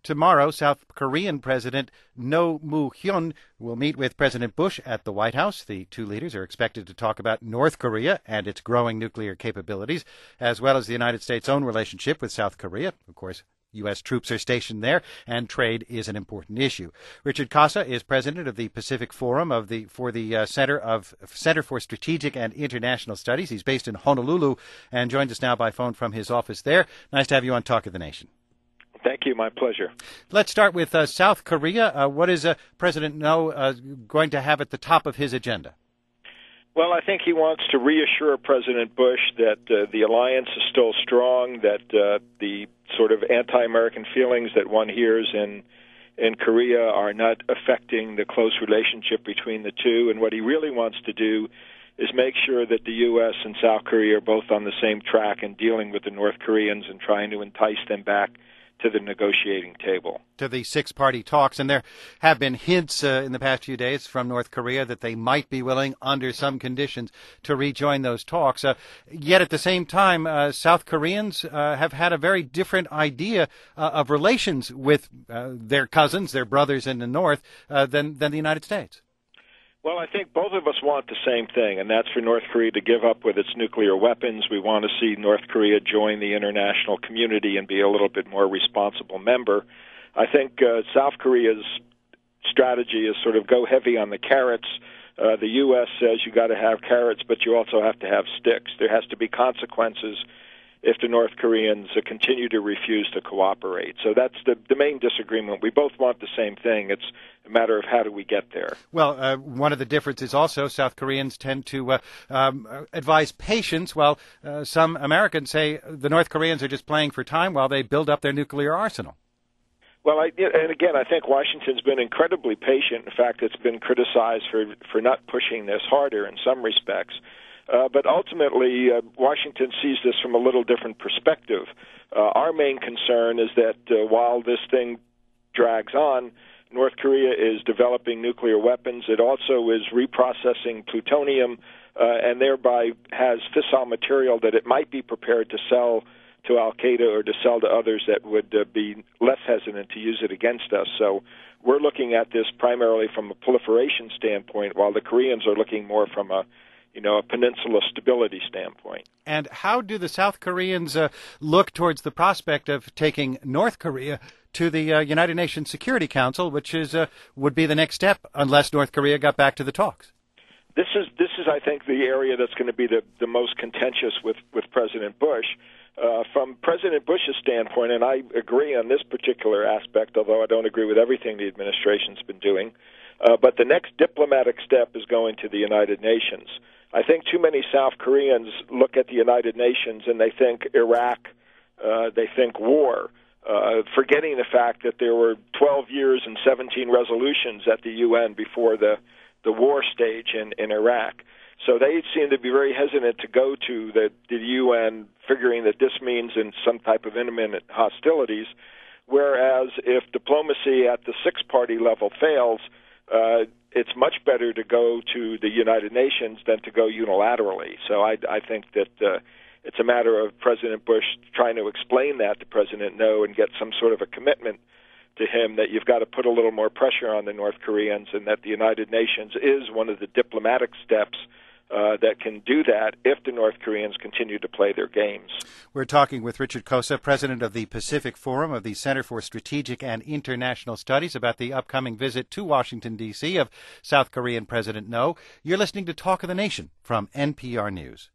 tomorrow, South Korean President Roh Moo-hyun will meet with President Bush at the White House. The two leaders are expected to talk about North Korea and its growing nuclear capabilities, as well as the United States' own relationship with South Korea. Of course, U.S. troops are stationed there, and trade is an important issue. Richard Casa is president of the Pacific Forum for the Center for Strategic and International Studies. He's based in Honolulu and joins us now by phone from his office there. Nice to have you on Talk of the Nation. Thank you. My pleasure. Let's start with South Korea. What is President Roh going to have at the top of his agenda? Well, I think he wants to reassure President Bush that the alliance is still strong, that the sort of anti-American feelings that one hears in Korea are not affecting the close relationship between the two. And what he really wants to do is make sure that the U.S. and South Korea are both on the same track in dealing with the North Koreans and trying to entice them back to the negotiating table. To the six-party talks, and there have been hints in the past few days from North Korea that they might be willing, under some conditions, to rejoin those talks. Yet at the same time, South Koreans have had a very different idea of relations with their cousins, their brothers in the North, than the United States. Well, I think both of us want the same thing, and that's for North Korea to give up with its nuclear weapons. We want to see North Korea join the international community and be a little bit more responsible member. I think South Korea's strategy is sort of go heavy on the carrots. The U.S. says you got to have carrots, but you also have to have sticks. There has to be consequences if the North Koreans continue to refuse to cooperate. So that's the main disagreement. We both want the same thing. It's a matter of how do we get there. Well, one of the differences also, South Koreans tend to advise patience, while some Americans say the North Koreans are just playing for time while they build up their nuclear arsenal. Well, and again, I think Washington's been incredibly patient. In fact, it's been criticized for not pushing this harder in some respects. But ultimately, Washington sees this from a little different perspective. Our main concern is that while this thing drags on, North Korea is developing nuclear weapons. It also is reprocessing plutonium and thereby has fissile material that it might be prepared to sell to Al-Qaeda or to sell to others that would be less hesitant to use it against us. So we're looking at this primarily from a proliferation standpoint, while the Koreans are looking more from a peninsula stability standpoint. And how do the South Koreans look towards the prospect of taking North Korea to the United Nations Security Council, which would be the next step unless North Korea got back to the talks? This is, I think, the area that's going to be the most contentious with President Bush. From President Bush's standpoint, and I agree on this particular aspect, although I don't agree with everything the administration's been doing, but the next diplomatic step is going to the United Nations. I think too many South Koreans look at the United Nations and they think Iraq, they think war, forgetting the fact that there were 12 years and 17 resolutions at the UN before the war stage in Iraq. So they seem to be very hesitant to go to the UN, figuring that this means in some type of imminent hostilities, whereas if diplomacy at the six-party level fails, it's much better to go to the United Nations than to go unilaterally. So I think that it's a matter of President Bush trying to explain that to President Roh and get some sort of a commitment to him that you've got to put a little more pressure on the North Koreans, and that the United Nations is one of the diplomatic steps that can do that if the North Koreans continue to play their games. We're talking with Richard Cosa, president of the Pacific Forum of the Center for Strategic and International Studies, about the upcoming visit to Washington, D.C. of South Korean President Roh. You're listening to Talk of the Nation from NPR News.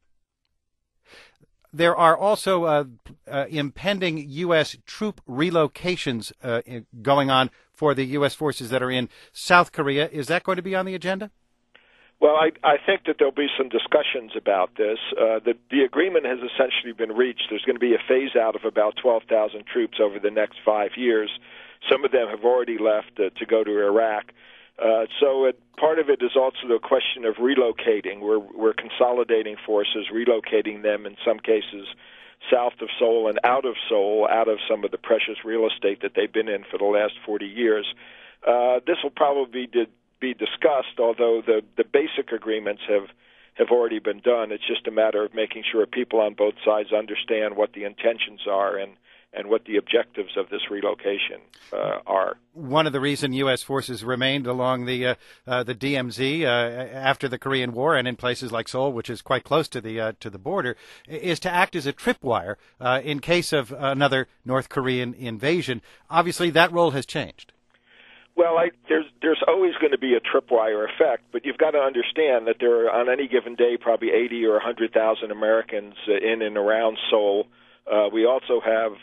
There are also impending U.S. troop relocations going on for the U.S. forces that are in South Korea. Is that going to be on the agenda? Well, I think that there'll be some discussions about this. The agreement has essentially been reached. There's going to be a phase-out of about 12,000 troops over the next 5 years. Some of them have already left to go to Iraq. So part of it is also the question of relocating. We're consolidating forces, relocating them in some cases south of Seoul and out of Seoul, out of some of the precious real estate that they've been in for the last 40 years. This will probably be discussed, although the basic agreements have already been done. It's just a matter of making sure people on both sides understand what the intentions are and and what the objectives of this relocation are. One of the reasons U.S. forces remained along the DMZ after the Korean War and in places like Seoul, which is quite close to the border, is to act as a tripwire in case of another North Korean invasion. Obviously, that role has changed. Well, there's always going to be a tripwire effect, but you've got to understand that there are, on any given day, probably 80 or 100,000 Americans in and around Seoul. We also have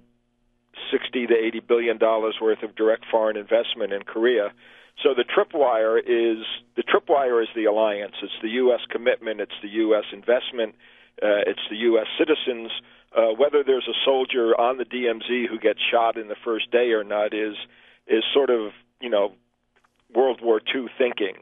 $60 to $80 billion worth of direct foreign investment in Korea. So the tripwire is the alliance. It's the U.S. commitment. It's the U.S. investment. It's the U.S. citizens. Whether there's a soldier on the DMZ who gets shot in the first day or not is sort of, World War II thinking.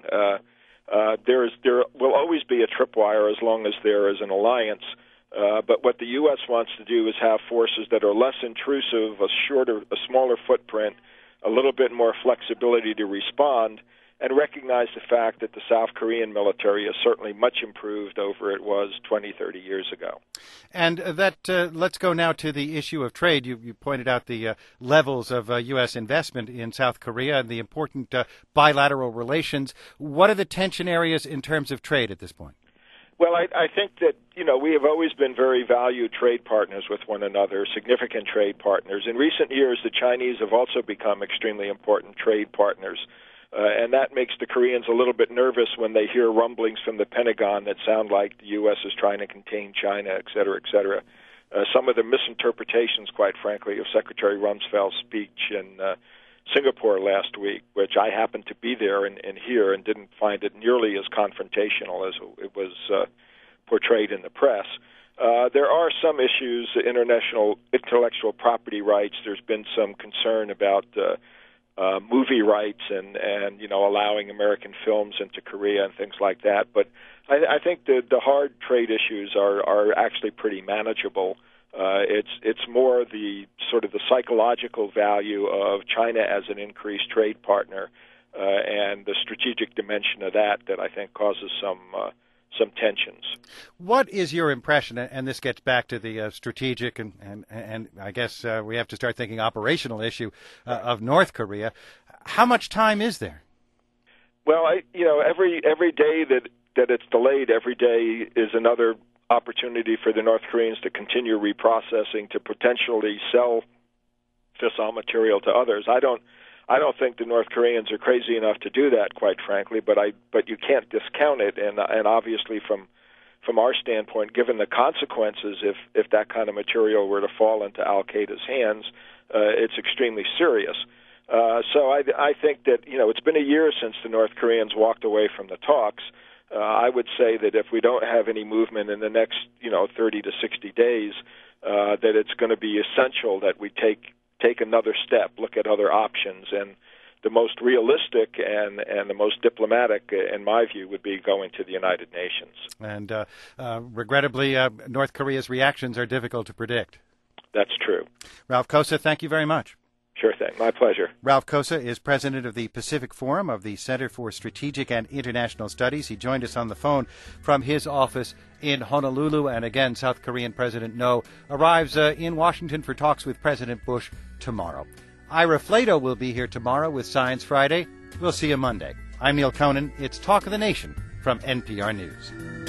There will always be a tripwire as long as there is an alliance. But what the U.S. wants to do is have forces that are less intrusive, a smaller footprint, a little bit more flexibility to respond, and recognize the fact that the South Korean military is certainly much improved over it was 20, 30 years ago. And let's go now to the issue of trade. You pointed out the levels of U.S. investment in South Korea and the important bilateral relations. What are the tension areas in terms of trade at this point? Well, I think that, we have always been very valued trade partners with one another, significant trade partners. In recent years, the Chinese have also become extremely important trade partners. And that makes the Koreans a little bit nervous when they hear rumblings from the Pentagon that sound like the U.S. is trying to contain China, et cetera, et cetera. Some of the misinterpretations, quite frankly, of Secretary Rumsfeld's speech in Singapore last week, which I happened to be there and hear and didn't find it nearly as confrontational as it was portrayed in the press. There are some issues, international intellectual property rights. There's been some concern about movie rights and allowing American films into Korea and things like that. But I think the hard trade issues are actually pretty manageable. It's more the sort of the psychological value of China as an increased trade partner and the strategic dimension of that I think causes some tensions. What is your impression, and this gets back to the strategic and I guess we have to start thinking operational issue of North Korea. How much time is there? Well, every day that it's delayed, every day is another opportunity for the North Koreans to continue reprocessing, to potentially sell fissile material to others. I don't think the North Koreans are crazy enough to do that, quite frankly, but you can't discount it, and obviously from our standpoint, given the consequences if that kind of material were to fall into Al-Qaeda's hands, it's extremely serious. So I think that it's been a year since the North Koreans walked away from the talks. I would say that if we don't have any movement in the next 30 to 60 days, that it's going to be essential that we take another step, look at other options, and the most realistic and the most diplomatic, in my view, would be going to the United Nations. And regrettably, North Korea's reactions are difficult to predict. That's true. Ralph Kosa, thank you very much. Sure thing. My pleasure. Ralph Kosa is president of the Pacific Forum of the Center for Strategic and International Studies. He joined us on the phone from his office in Honolulu. And again, South Korean President No arrives in Washington for talks with President Bush tomorrow. Ira Flato will be here tomorrow with Science Friday. We'll see you Monday. I'm Neil Conan. It's Talk of the Nation from NPR News.